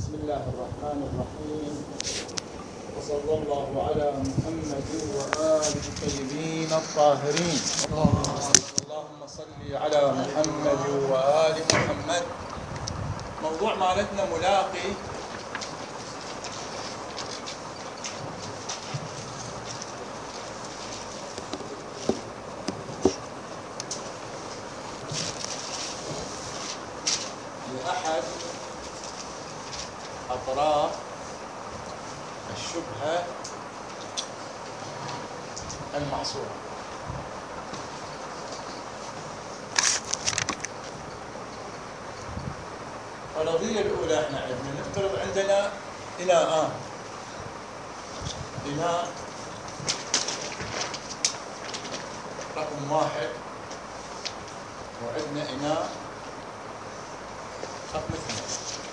بسم الله الرحمن الرحيم، وصلى الله على محمد وآله الطيبين الطاهرين. اللهم صل على محمد وآل محمد. موضوع مالتنا ملاقي لأحد أطراف الشبهة المعصورة. الفرضية الأولى احنا عندنا نفترض عندنا إناء رقم 1، وعندنا إناء رقم 2.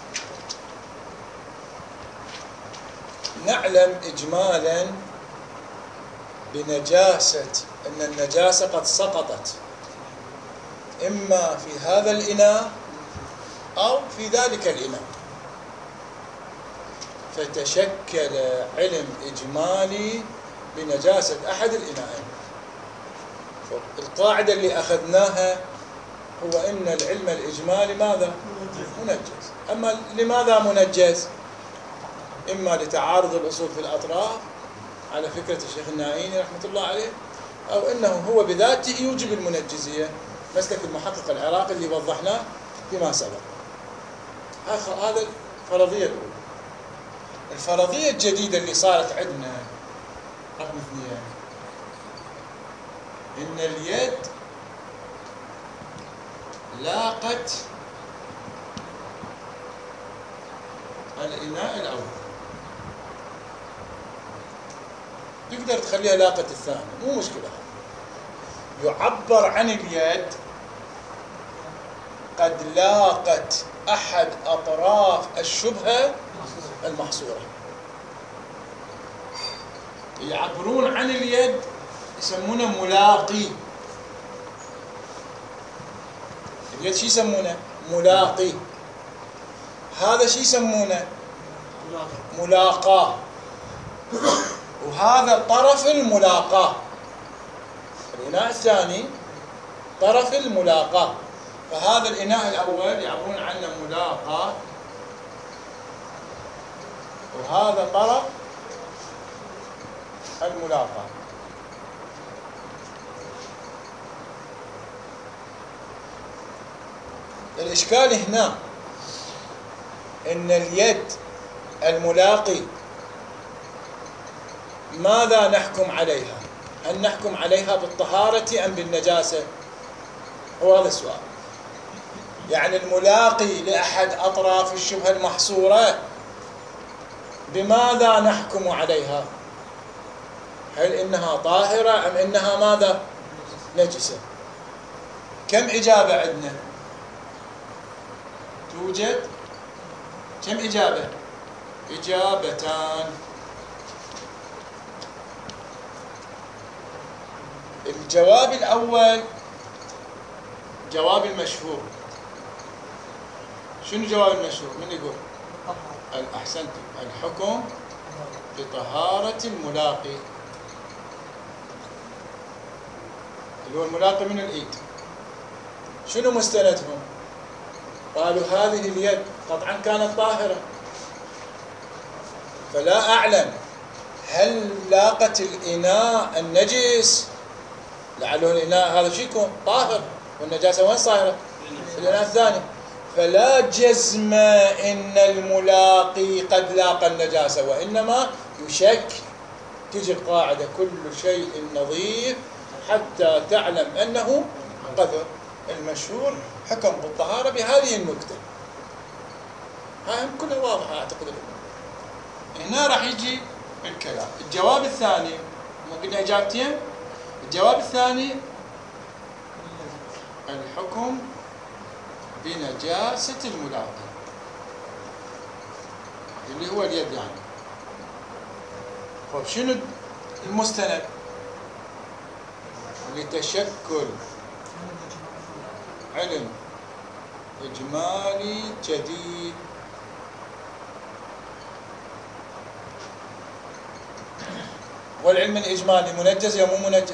نعلم إجمالا بنجاسة أن النجاسة قد سقطت إما في هذا الإناء أو في ذلك الإناء، فتشكل علم إجمالي بنجاسة أحد الإناءين. القاعدة اللي أخذناها هو إن العلم الإجمالي ماذا؟ منجز. أما لماذا منجز؟ إما لتعارض الأصول في الأطراف على فكرة الشيخ النائيني رحمة الله عليه، أو إنه هو بذاته يوجب المنجزية، مسلك المحقق العراقي اللي وضحناه فيما سبق. هذا الفرضية الأولى. الفرضية الجديدة اللي صارت عندنا رقم 2، إن اليد لاقت الإناء الأول، تقدر تخليها لاقت الثاني، مو مشكلة. يعبر عن اليد قد لاقت أحد أطراف الشبهة المحصورة. يعبرون عن اليد يسمونه ملاقي. اليد شو يسمونه؟ ملاقي. هذا شو يسمونه؟ ملاقاة. وهذا طرف الملاقاة. الإناء الثاني طرف الملاقاة. فهذا الإناء الأول يعبرون عنه ملاقاة، وهذا طرف الملاقاة. الإشكال هنا إن اليد الملاقي ماذا نحكم عليها؟ هل نحكم عليها بالطهارة أم بالنجاسة؟ هو هذا السؤال. يعني الملاقي لأحد أطراف الشبهة المحصورة بماذا نحكم عليها؟ هل إنها طاهرة أم إنها ماذا؟ نجسة؟ كم إجابة عندنا؟ توجد كم إجابة؟ إجابتان. الجواب الأول جواب المشهور. شنو جواب المشهور؟ من يقول؟ أحسنت. الحكم بطهارة الملاقي، اللي هو الملاقي من الإيد. شنو مستندهم؟ قالوا هذه اليد قطعا كانت طاهرة، فلا أعلم هل لاقت الإناء النجس؟ لعله الإناء هذا شو يكون؟ طاهر، والنجاسة وين صايرة؟ الإناء الثاني. فلا جزم إن الملاقي قد لاقى النجاسة، وإنما يشك. تجي القاعدة كل شيء نظيف حتى تعلم أنه قذر. المشهور حكم بالطهارة بهذه النكتة. هاي كلها واضحة أعتقد. هنا راح يجي الكلام. الجواب الثاني، ما قلنا إجابتين. الجواب الثاني الحكم بنجاسة الملاقي، اللي هو اليد يعني. طيب شنو المستند؟ لتشكل علم إجمالي جديد والعلم الإجمالي منجز يا مو منجز؟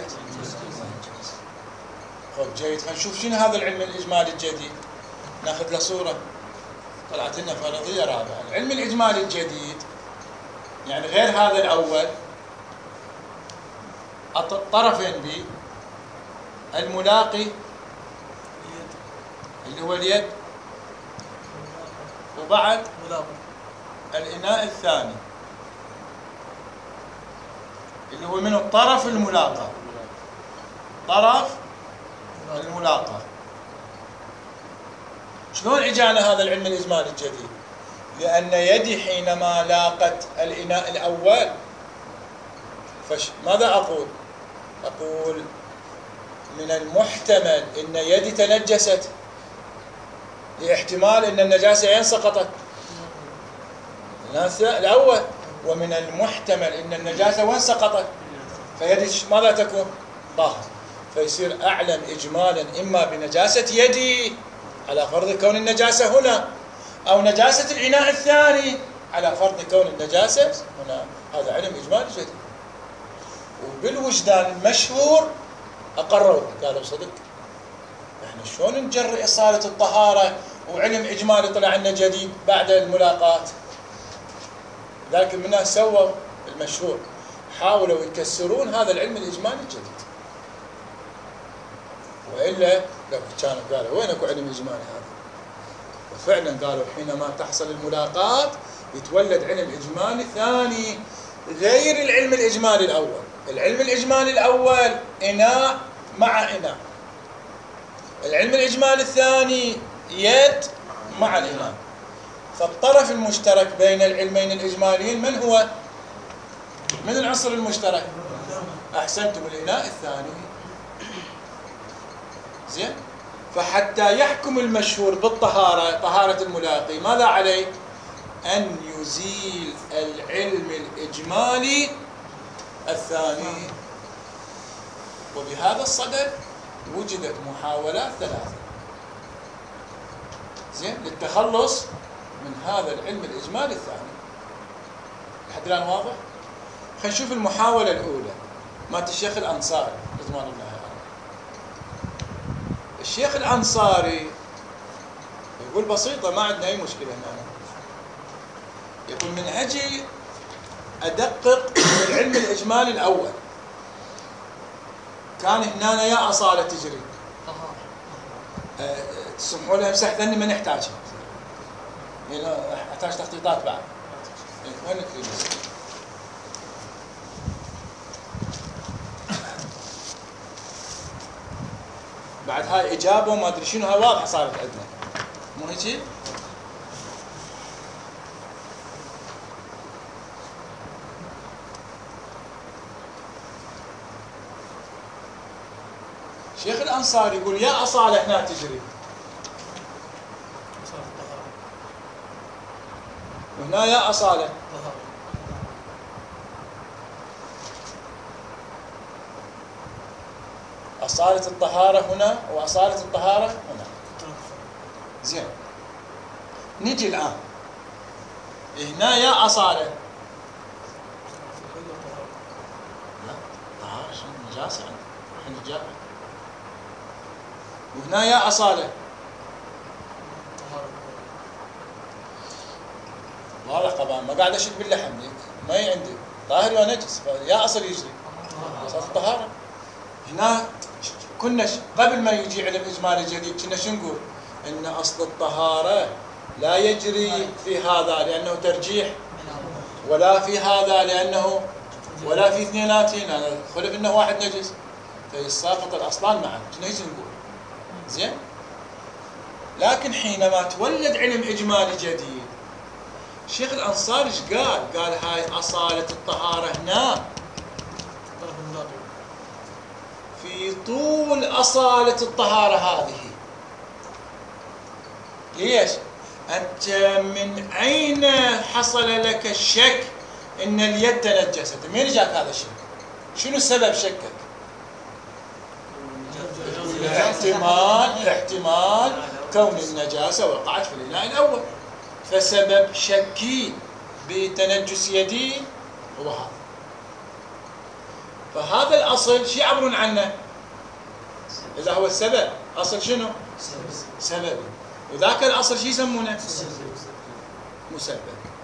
طيب جيد، خلينا نشوف شنو هذا العلم الإجمالي الجديد. ناخذ له صورة. طلعت لنا فرضية رابعة. العلم الإجمالي الجديد يعني غير هذا الأول، طرفين به، الملاقي اللي هو اليد، وبعد الإناء الثاني اللي هو من الطرف الملاقى، طرف الملاقى. شلون اجانا هذا العلم الإجمالي الجديد؟ لأن يدي حينما لاقت الإناء الأول ماذا أقول؟ أقول من المحتمل أن يدي تنجست لاحتمال أن النجاسة أين سقطت؟ الأول. ومن المحتمل أن النجاسة وين سقطت؟ فيدي ماذا تكون؟ طاهر. فيصير أعلم إجمالا إما بنجاسة يدي على فرض كون النجاسة هنا، أو نجاسة الإناء الثاني على فرض كون النجاسة هنا. هذا علم إجمالي جديد، وبالوجدان المشهور أقروا، قالوا صدق. احنا شلون نجري إصالة الطهارة وعلم إجمالي طلع لنا جديد بعد الملاقات؟ ذلك من الناس سووا المشهور، حاولوا يكسرون هذا العلم الإجمالي الجديد. وإلا لو كانوا قالوا وين اكو علم إجمالي هذا؟ وفعلا قالوا حينما تحصل الملاقات يتولد علم إجمالي ثاني غير العلم الإجمالي الأول. العلم الإجمالي الأول إناء مع إناء، العلم الإجمالي الثاني يد مع الإناء. فالطرف المشترك بين العلمين الإجماليين من هو؟ من العنصر المشترك؟ أحسنتم، الإناء الثاني. زين. فحتى يحكم المشهور بالطهارة، طهارة الملاقي، ماذا عليه؟ أن يزيل العلم الإجمالي الثاني. وبهذا الصدد وجدت محاولات ثلاثة زين للتخلص من هذا العلم الإجمالي الثاني. لحد الآن واضح؟ خلينا نشوف المحاولة الأولى مالت الشيخ الأنصاري رضوان الله عليه. الشيخ الأنصاري يقول بسيطة، ما عندنا أي مشكلة هنا. يقول من أجي أدقق العلم الإجمالي الأول، كان هنا يا أصالة تجري. تسمحوا لها امسح ذني ما نحتاجها، يعني احتاج تخطيطات بعد. وين الكريم؟ بعد هاي إجابة وما أدري شنو، هاي واضحة صارت عندنا، مو هيك؟ شيخ الأنصاري يقول يا أصالة هنا تجري، وهنا يا أصالة، أصالة الطهارة هنا وأصالة الطهارة هنا. زين، نجي الآن هنا يا أصالة، لا طهارة شنو نجاسة عندنا، وهنا يا أصالة، واضح طبعا. ما قاعد أشد باللحم ليك، ما هي عندي طاهر ونجس، يا أصل يجري أصل الطهارة. هنا كنا قبل ما يجي علم إجمالي جديد كنا شو نقول؟ إن أصل الطهارة لا يجري في هذا لأنه ترجيح، ولا في هذا لأنه، ولا في اثنيناتين هذا خلف إنه واحد نجس، فيساقط الأصلان معا. كنا هيك نقول. زين. لكن حينما تولد علم إجمالي جديد، الشيخ الأنصاري ايش قال؟ قال هاي أصالة الطهارة هنا في طول أصالة الطهارة هذه. ليش؟ أنت من أين حصل لك الشك إن اليد تنجست؟ من جاك هذا الشك؟ شنو سبب شكك؟ احتمال كون النجاسة وقعت في الإناء الأول، فسبب شكي بتنجس يدي هو هذا. فهذا الأصل شو يعبرون عنه؟ إذا هو السبب، أصل شنو؟ سببي. وذاك الأصل شو يسمونه؟ مسبب.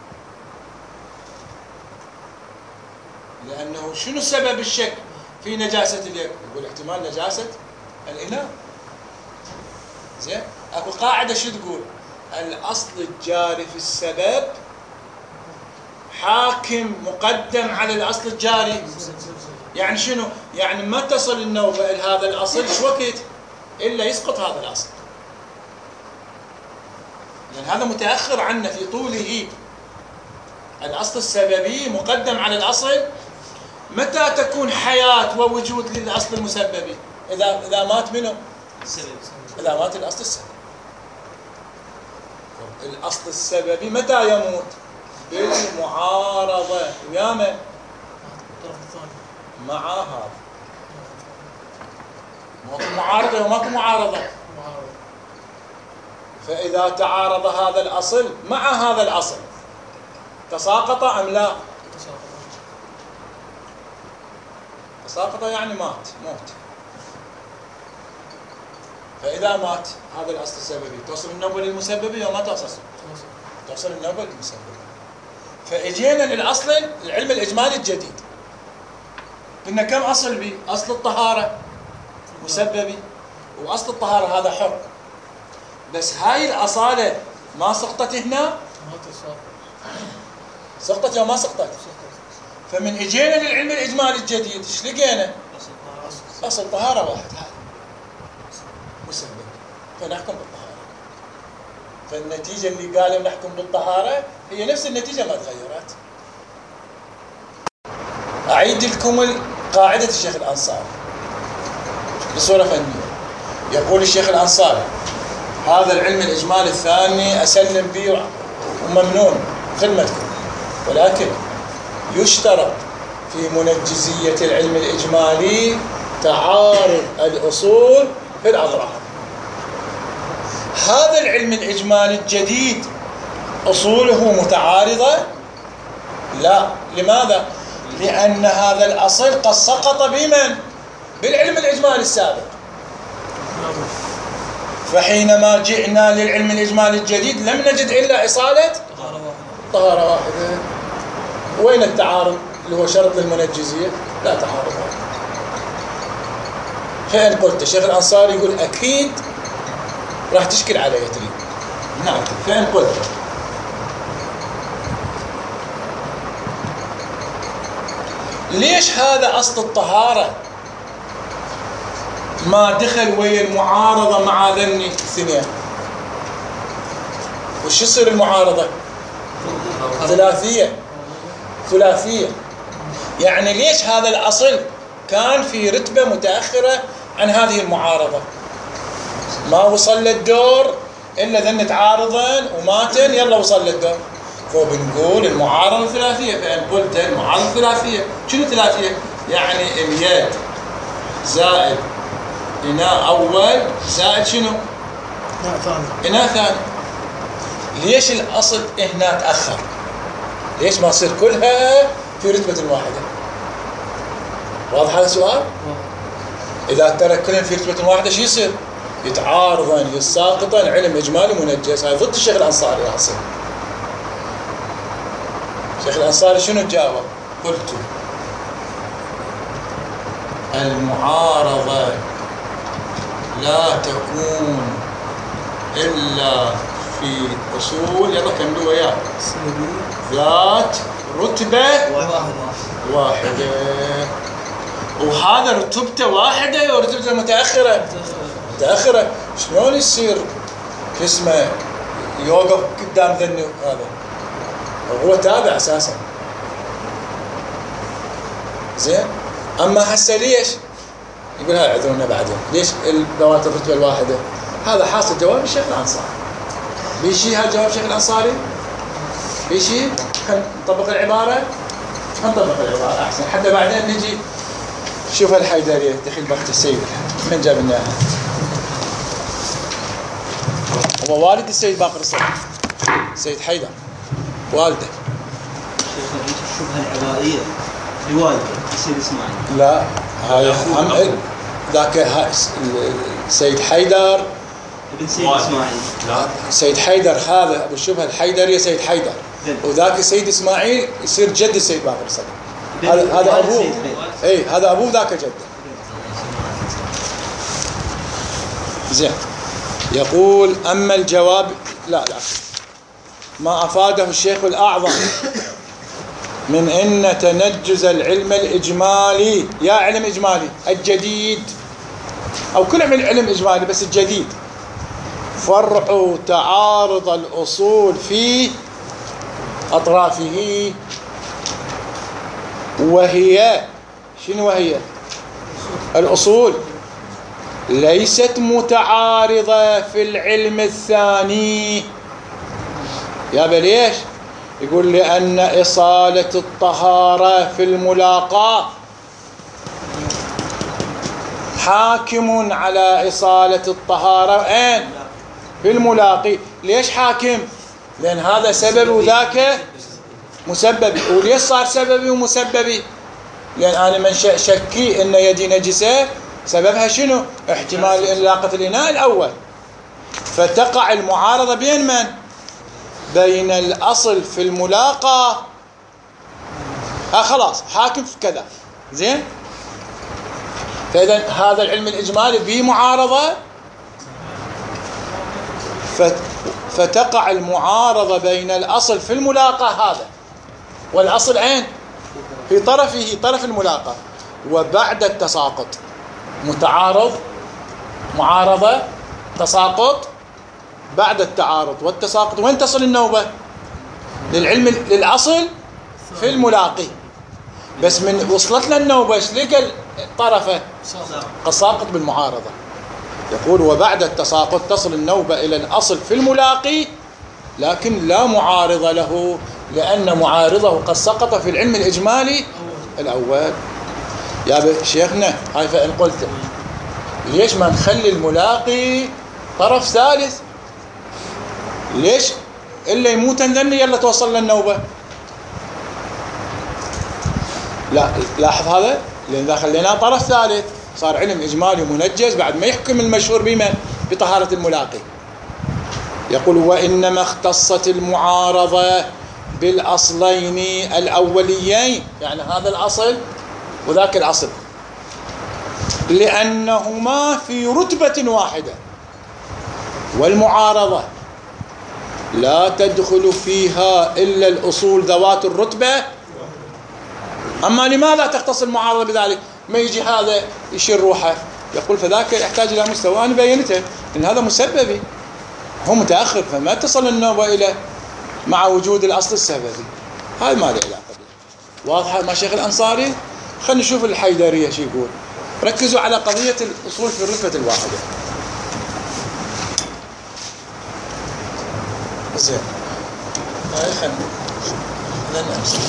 لأنه شنو سبب الشك في نجاسة اليد؟ يقول احتمال نجاسة الإناء. زين؟ أكو قاعدة شو تقول؟ الأصل الجاري في السبب حاكم مقدم على الأصل الجاري. يعني شنو؟ يعني ما تصل النوبة إلى هذا الأصل شو وقت إلا يسقط هذا الأصل، لأن هذا متأخر عنه في طوله. الأصل السببي مقدم على الأصل. متى تكون حياة ووجود للأصل المسببي؟ إذا مات منه؟ إذا مات الأصل السببي. الأصل السببي متى يموت؟ بالمعارضة ويا من؟ مع هذا. ماكو معارضة وماكو معارضة. فإذا تعارض هذا الأصل مع هذا الأصل تساقط أم لا؟ تساقط يعني موت. فإذا مات هذا الأصل السببي توصل النوبة للمسببي وما توصل؟ توصل النوبة للمسببي. فإجينا للأصل العلم الإجمالي الجديد. قلنا كم أصل بي؟ أصل الطهارة مسببي، وأصل الطهارة هذا حر. بس هاي الأصالة ما سقطت هنا؟ سقطت أو ما سقطت؟ فمن إجينا للعلم الإجمالي الجديد إيش لقينا؟ أصل طهارة واحد هذا مسبب، فنحكم بالطهارة. فالنتيجة اللي قالوا نحكم بالطهارة هي نفس النتيجة ما تغيرت. أعيد لكم قاعدة الشيخ الأنصاري بصورة فنية. يقول الشيخ الأنصاري هذا العلم الإجمالي الثاني أسلم به وممنون خدمتكم، ولكن يشترط في منجزية العلم الإجمالي تعارض الأصول في الأطراف. هذا العلم الإجمالي الجديد أصوله متعارضة؟ لا. لماذا؟ لأن هذا الأصل قد سقط بمن؟ بالعلم الإجمالي السابق. فحينما جئنا للعلم الإجمالي الجديد لم نجد إلا إصالة طهارة واحدة. وين التعارض اللي هو شرط للمنجزية؟ لا تعارض. فإن قلت الشيخ الأنصاري يقول أكيد راح تشكل علي تريد. نعم. فإن قلت ليش هذا أصل الطهارة ما دخل ويا المعارضة مع ذني اثنين؟ وش يصير المعارضة؟ ثلاثية. يعني ليش هذا الأصل كان في رتبة متأخرة عن هذه المعارضة؟ ما وصل للدور إلا ذن تعارضا وماتن يلا وصل للدور. فبنقول المعارضة ثلاثية. فإن قلت المعارضة ثلاثية، شنو ثلاثية؟ يعني اليد زائد إناء أول زائد شنو؟ إناء ثاني. ليش الأصل هنا تأخر؟ ليش ما تصير كلها في رتبة واحدة؟ واضح هذا السؤال؟ إذا ترك كلهم في رتبة واحدة شو يصير؟ يتعارضن يساقطن علم إجمالي منجز. هاي ضد الشيخ الأنصاري أصلا. الشيخ الأنصاري شنو جاوب؟ قلت المعارضة لا تكون إلا في أصول يلا كملوا وياه ذات رتبة واحدة. وهذا رتبته واحدة ورتبته متأخرة. شلون يصير اسمه يوقف قدام ذني هذا؟ هو تابع أساسا. زين. أما هسه ليش؟ يقول هاي عذرونا بعدين. ليش ذوات الرتبة الواحدة؟ هذا حاصل جواب الشيخ الأنصاري. بيشي هذا جواب الشيخ الأنصاري؟ بيشي؟ خلينا نطبق العبارة. أحسن حتى بعدين نجي شوف الحيدرية دخل بخت السيد من جاب لنا اياها؟ هو والد السيد باقر السيد، السيد حيدر والده. الشبهة العبارية رواية السيد إسماعيل. لا هاي هم ذاك سيد حيدر ابن سيد إسماعيل. سيد حيدر هذا أبو الشبهة الحيدري سيد حيدر، وذاك سيد إسماعيل يصير جد السيد باقر الصدر. هذا أبوه. أي هذا أبوه ذاك جده. زين. يقول أما الجواب لا ما أفاده الشيخ الأعظم من أن تنجز العلم الإجمالي، يا علم إجمالي الجديد أو كل علم إجمالي بس الجديد، فرع تعارض الأصول في أطرافه، وهي شنو هي؟ الأصول ليست متعارضة في العلم الثاني. يا بليش؟ يقول لأن إصالة الطهارة في الملاقاة حاكم على إصالة الطهارة أين؟ في الملاقي. ليش حاكم؟ لأن هذا سبب وذاك مسببي. وليش صار سببي ومسببي؟ لأن أنا من شكي أن يدي نجسة سببها شنو؟ احتمال إلاقة الإناء الأول، فتقع المعارضة بين من؟ بين الأصل في الملاقاة. خلاص حاكم في كذا. زين. فإذا هذا العلم الإجمالي به معارضة، فتقع المعارضة بين الأصل في الملاقاة هذا والأصل أين؟ في طرفه، طرف الملاقاة. وبعد التساقط متعارض، معارضة، تساقط. بعد التعارض والتساقط وين تصل النوبة؟ للأصل في الملاقي. بس من وصلت لنا النوبة ايش لقى طرفه؟ تساقط بالمعارضة. يقول وبعد التساقط تصل النوبة إلى الأصل في الملاقي، لكن لا معارض له، لأن معارضه قد سقط في العلم الإجمالي الأول. يا شيخنا هاي فإن قلت ليش ما نخلي الملاقي طرف ثالث؟ ليش إلا يموت ذني يلا توصل للنوبة؟ لا لاحظ هذا، لأن إذا خليناه طرف ثالث صار علم إجمالي منجز بعد ما يحكم المشهور بمن؟ بطهارة الملاقي. يقول وإنما اختصت المعارضة بالأصلين الأوليين، يعني هذا الأصل وذاك الأصل، لأنهما في رتبة واحدة، والمعارضة لا تدخل فيها إلا الأصول ذوات الرتبة. أما لماذا تختص المعارضة بذلك؟ ما يجي هذا يشير روحه يقول فذاك يحتاج إلى مستوى، أنا بينته إن هذا مسببي، هو متأخر فما تصل النوبة إلى مع وجود الأصل السببي. هذا ما له علاقة به. واضحة مع شيخ الأنصاري؟ خلينا نشوف الحيدرية شو يقول. ركزوا على قضية الأصول في الرتبة الواحدة. زين. هاي خلينا نمسك.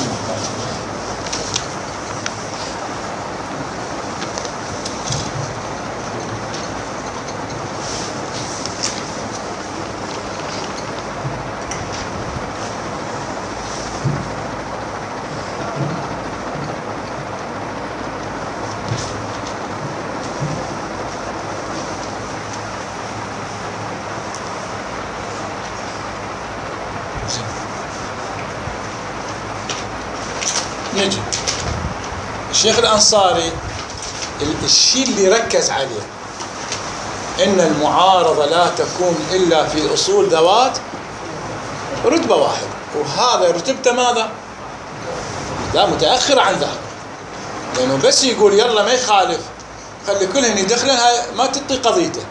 نجي الشيخ الأنصاري الشيء اللي ركز عليه إن المعارضة لا تكون إلا في أصول ذوات رتبة واحدة، وهذا رتبته ماذا؟ لا متأخر عن ذلك، لأنه بس يقول يلا ما يخالف خلي كلهن يدخلن ما تطي قضيته،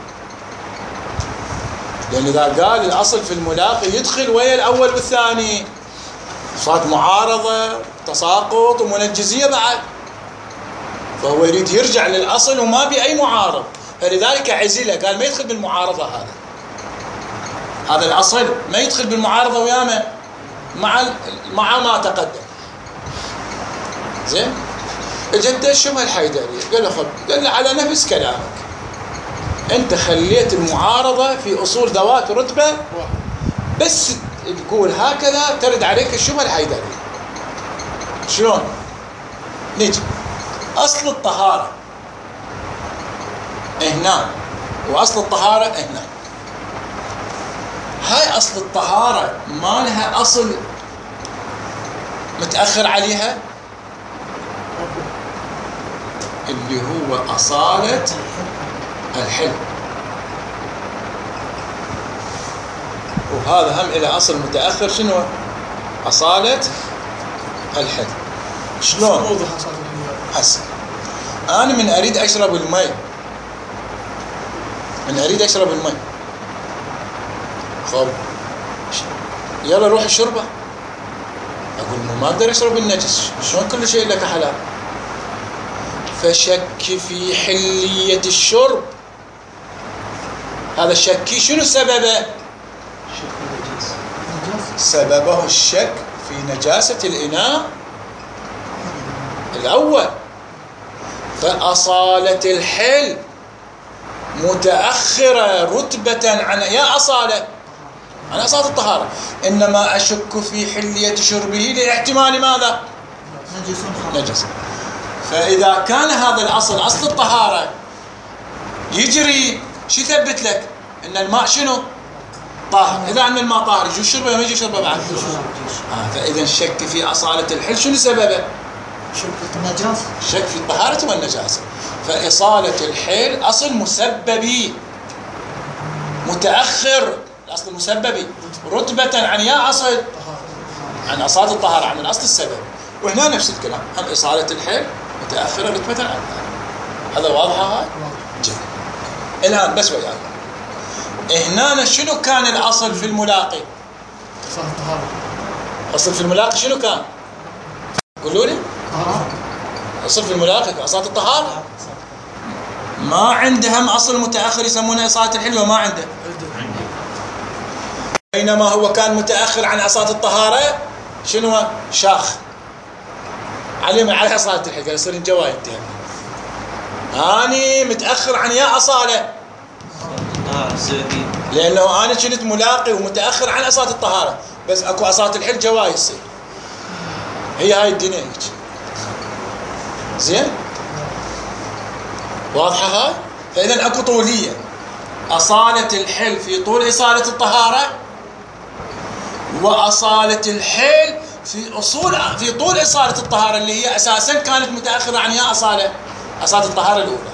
لأن إذا قال الأصل في الملاقي يدخل ويا الأول والثاني صارت معارضة تساقط ومنجزية بعد، فهو يريد يرجع للأصل وما بأي معارض، فلذلك عزله قال ما يدخل بالمعارضة. هذا الأصل ما يدخل بالمعارضة وياما مع ما تقدم. زين. اجت الشبهة الحيدري قال له قال له على نفس كلامك انت خليت المعارضة في أصول ذوات رتبة بس تقول هكذا ترد عليك الشبهة الحيدري. شلون؟ نجي أصل الطهارة هنا وأصل الطهارة هنا. هاي أصل الطهارة ما لها أصل متأخر عليها اللي هو أصالة الحل، وهذا هم إلى أصل متأخر شنو؟ أصالة الحل. شلون؟ هسه أنا من أريد أشرب الماء، خب يلا روح اشربه، أقول ما أقدر أشرب النجس، شلون كل شيء لك حلال؟ فشك في حلية الشرب، هذا الشك شنو سببه؟ سببه الشك في نجاسة الإناء الأول. فأصالة الحل متأخرة رتبة عن أصالة الطهارة، إنما أشك في حلية شربه لاحتمال ماذا؟ نجس. فإذا كان هذا الأصل أصل الطهارة يجري، شو يثبت لك؟ إن الماء شنو؟ طاهر. إذا عن الماء طاهر يجوز شربه ما يجوز شربه بعد. فإذا الشك في أصالة الحل شنو سببه؟ شك في الطهارة والنجاسة. فإصالة الحل أصل مسببي متأخر، الأصل المسببي رتبة عن أصل عن أصالة الطهارة، عن الأصل السبب. وهنا نفس الكلام، هم إصالة الحل متأخرة رتبة عن هذا. واضحة هاي؟ جيد. الآن بس وياك هنا شنو كان الأصل في الملاقي؟ أصل في الملاقي شنو كان؟ قولوا لي. أصل في الملاقي أصالة الطهارة. ما عندهم أصل متأخر يسمونه إصالة الحل وما عنده، بينما هو كان متأخر عن أصالة الطهارة شنو؟ شاخ عليه أصالة الحل، قال يصير الجواي انتهى. أني متأخر عن أصالة لأنه أنا كنت ملاقي ومتأخر عن أصالة الطهارة، بس أكو أصالة الحل جواي يصير. هي هاي الدنيا هيك. زين؟ واضحة هاي؟ فإذا أكو طولية، أصالة الحل في طول إصالة الطهارة، وأصالة الحل في طول إصالة الطهارة اللي هي أساسا كانت متأخرة عن أصالة الطهارة الأولى.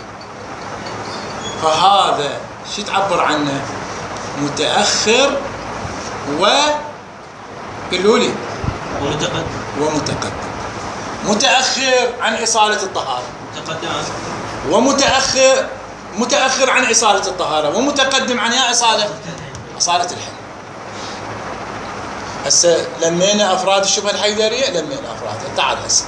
فهذا شو تعبر عنه؟ متأخر قولوا لي ومتقدم. متأخر عن إصالة الطهارة، متأخر عن إصالة الطهارة، ومتقدم عن أصالة الحل. هسه لمينا أفراد الشبهة الحيدرية، لمينا أفرادها. تعال هسه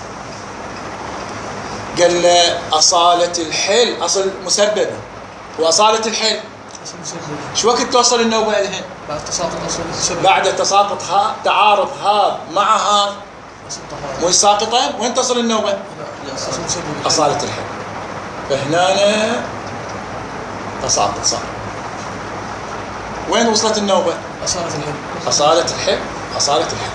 قال له أصالة الحل أصل مسببة، وأصالة الحل شو وقت توصل النوبة الحين؟ بعد تساقط تعارض هذا مع هذا مو ساقطة، وين تصل النوبة؟ أصالة الحل. فهنا تساقط صار. وين وصلت النوبة؟ أصالة الحل.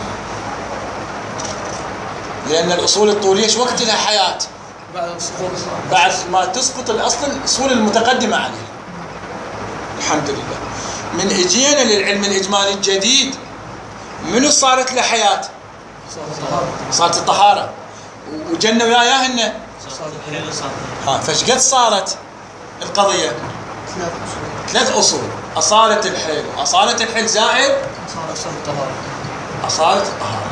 لأن الأصول الطولية شو وقت لها حياة؟ بعد ما تسقط الأصول المتقدمة عليها. الحمد لله. من اجينا للعلم الإجمالي الجديد منو صارت له حياة؟ صارت الطهارة. وجنة وياهن فايش قد صارت القضية؟ 3 أصول: أصالة الحل، وأصالة الحل زائد أصالة الطهارة.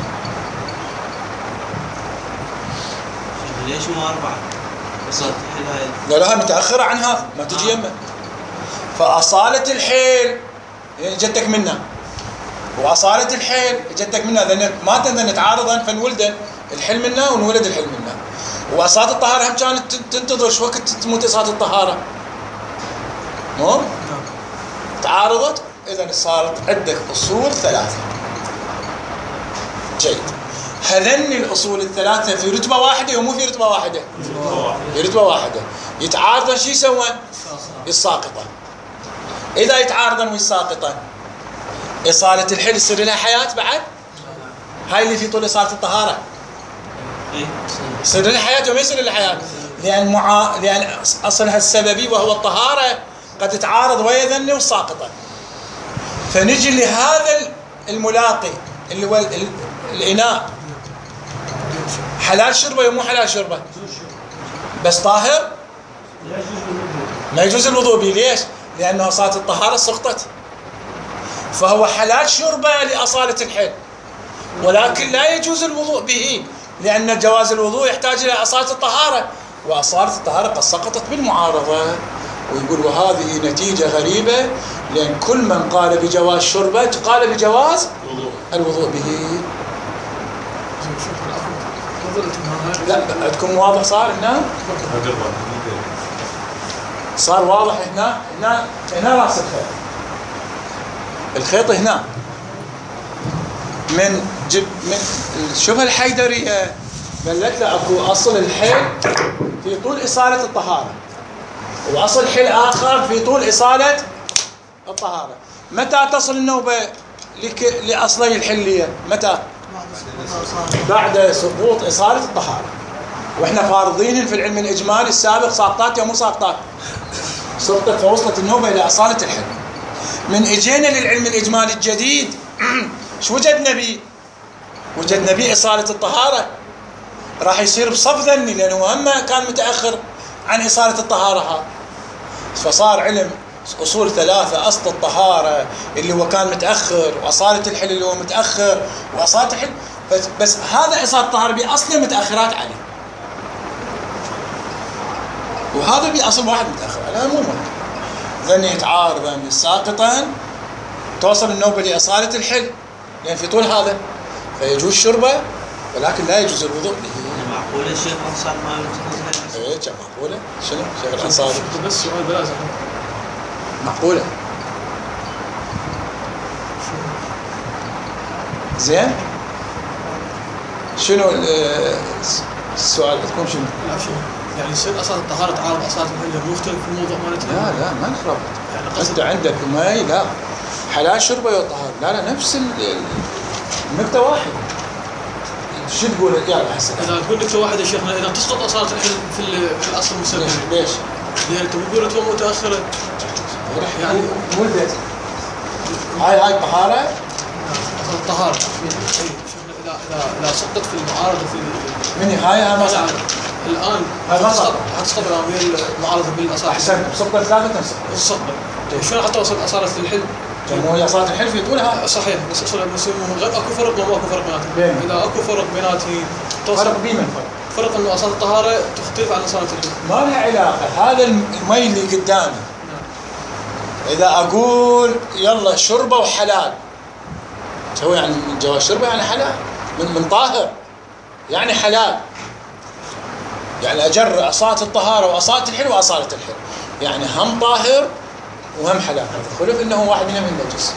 ليش مو 4؟ أصالة الحل هاي لا متأخرة عنها، ما تجي يمه. فأصالة الحل جتك منها، وأصالة الحل جتك منها، لأن ما تقدر نتعارضا فنولد الحل منها ونولد الحل منها. وأصالة الطهارة هم كانت تنتظر شو وقت تموت أصالة الطهارة، مو تعارضت. إذن صارت عندك أصول 3. جيد. هذن الأصول ال3 في رتبة واحدة ومو في رتبة واحدة؟ في رتبة واحدة. يتعارضن شو يسوون؟ الساقطة. إذا يتعارضن والساقطة إصالة الحل يصير لها حياة بعد؟ هاي اللي في طول إصالة الطهارة. يصير للحياة وما يصير للحياة، لأن أصلها السببي وهو الطهارة قد تتعارض ويا ذني والساقطة. فنجي لهذا الملاقي اللي هو الإناء، حلال شربه ومو حلال شربه، بس طاهر ما يجوز الوضوء به. ليش؟ لأنه صارت الطهارة سقطت، فهو حلال شربه لأصالة الحل، ولكن لا يجوز الوضوء به، لأن جواز الوضوء يحتاج إلى أصالة الطهارة، وأصالة الطهارة قد سقطت بالمعارضة. ويقول وهذه نتيجة غريبة، لأن كل من قال بجواز شربه قال بجواز الوضوء به. لا عندكم واضح صار هنا؟ صار واضح هنا راس الخيط هنا من شوف الحيدرية قالت له اكو اصل الحل في طول إصالة الطهارة، واصل حل اخر في طول إصالة الطهارة. متى تصل النوبة لأصلي الحلية؟ متى؟ بعد سقوط إصالة الطهارة. واحنا فارضين في العلم الإجمالي السابق ساقطات يا مو ساقطات، سقطت فوصلت النوبة إلى أصالة الحل. من اجينا للعلم الإجمالي الجديد شو وجدنا بيه؟ وجدنا بيه إصالة الطهارة راح يصير بصف ذني، لأنه هم كان متأخر عن إصالة الطهارة هذا. فصار علم أصول ثلاثة: أصل الطهارة اللي هو كان متأخر، وأصالة الحل اللي هو متأخر، وأصالة الحل بس هذا إصالة الطهارة بأصل متأخرات عليه، وهذا بأصل واحد متأخر عليه. مو ممكن ذني يتعارضان ساقطا توصل النوبة لأصالة الحل، لأن في طول هذا فيجوز شربه ولكن لا يجوز الوضوء به. معقولة الشيخ الأنصاري ما يمكن؟ ايه معقولة؟ شنو شيخ الأنصاري؟ بس سؤال بلازم. معقولة؟ زين؟ شنو السؤال عندكم شنو؟ لا شنو؟ يعني يصير أصالة الطهارة تعارض أصالة الحل، مو يختلف في الموضوع مالتنا؟ لا ما نخرب. يعني أنت عندك ماي لا حلال شربه والطهارة، لا نفس النقطة واحد. شو تقول يلا هسه؟ إذا تقول نكتة واحدة يا شيخنا، إذا تسقط أصالة الحل في الأصل المسبب. ليش؟ يعني أنت بتقول أنت متأخرة. يعني ولدت هاي طهارة؟ أصل الطهارة. إذا سقطت في المعارضة في من هاي مثلا الآن هتسقط ويا المعارضة بالأصالة. أحسن سقطت لا تنسق. السقط. شلون حتى توصل أصالة الحل؟ مو هي أصالة الحل في طولها؟ صحيح، بس اكو فرق وما اكو فرق بيناتهم. اذا اكو فرق بيناتهم فرق بمن فرق انه اصالة الطهارة تختلف عن اصالة الحل. ما لها علاقة. هذا المي اللي قدامي إذا أقول يلا شربه وحلال، هو يعني من جواز شربه يعني حلال، من طاهر يعني حلال، يعني أجر أصالة الطهارة وأصالة الحل وأصالة الحل، يعني هم طاهر وهم حلال. خلف إنه واحد منهم النجس.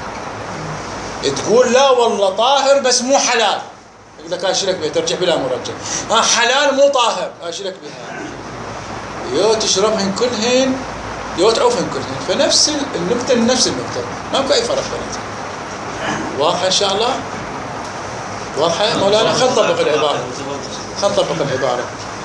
تقول لا والله طاهر بس مو حلال، إذا كان شرك بها ترجع بلا مرجع. حلال مو طاهر شرك بها، يو تشربهن كلهن يو تعوفهن كلهن. فنفس النقطة نفس النقطة، ما بقى أي فرق بيناتهم. واضحة إن شاء الله؟ واضحة مولانا؟ خل نطبق العبارة، خل نطبق العبارة.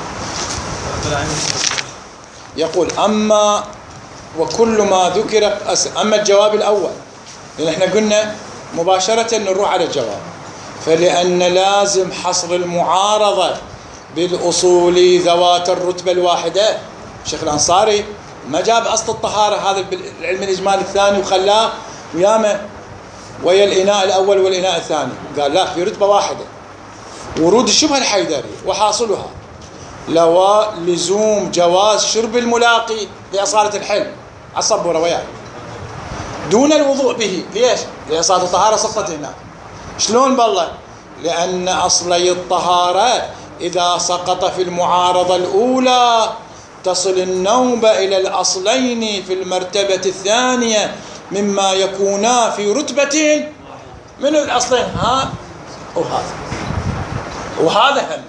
يقول أما وكل ما ذكر أما الجواب الأول، لأن احنا قلنا مباشرة نروح على الجواب، فلأن لازم حصر المعارضة بالأصول ذوات الرتبة الواحدة. الشيخ الأنصاري ما جاب أصل الطهارة هذا بالعلم الإجمالي الثاني وخلاه وياما ويا الإناء الأول والإناء الثاني، قال لا في رتبة واحدة. ورود الشبهة الحيدري وحاصلها لزوم جواز شرب الملاقي لأصالة الحل عصبوا وياه دون الوضوء به. ليش؟ لأصالة الطهارة سقطت هنا. شلون بالله؟ لأن أصلي الطهارة إذا سقط في المعارضة الأولى تصل النوبة إلى الأصلين في المرتبة الثانية مما يكونا في رتبة من الأصلين ها وهذا هم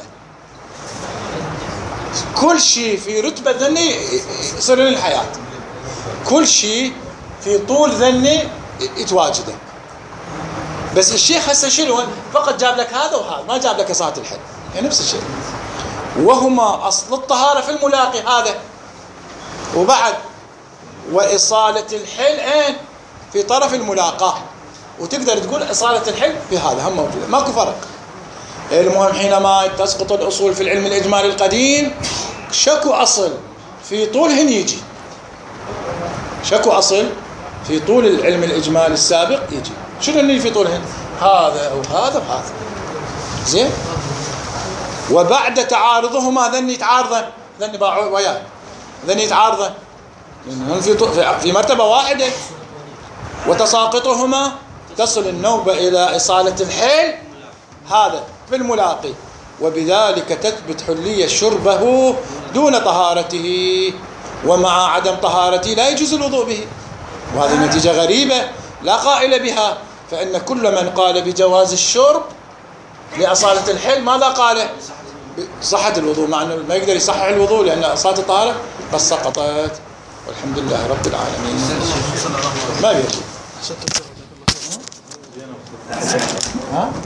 كل شيء في رتبة ذني يصير للحياة، كل شيء في طول ذني يتواجده. بس الشيخ هسه شنو؟ فقط جاب لك هذا وهذا، ما جاب لك أصالة الحل. يعني نفس الشيء. وهما أصل الطهارة في الملاقي هذا. وبعد وإصالة الحل أين؟ في طرف الملاقاة. وتقدر تقول إصالة الحل في هذا هم موجودة، ماكو فرق. المهم حينما تسقط الأصول في العلم الإجمالي القديم شكو أصل في طولهن يجي، شكو أصل في طول العلم الإجمالي السابق يجي. شنو اللي في طولهن؟ هذا وهذا وهذا. زين. وبعد تعارضهما ذن يتعارضن، ذن باعوا وياه، ذن يتعارضن لأنهم في مرتبة واحدة. وتساقطهما تصل النوبة إلى إصالة الحيل هذا في الملاقي، وبذلك تثبت حلية شربه دون طهارته، ومع عدم طهارته لا يجوز الوضوء به. وهذه نتيجة غريبة لا قائل بها، فإن كل من قال بجواز الشرب لأصالة الحل ماذا قال؟ صحة الوضوء، مع أنه ما يقدر يصحح الوضوء لأن أصالة الطهارة قد سقطت. والحمد لله رب العالمين. ما بيرجع.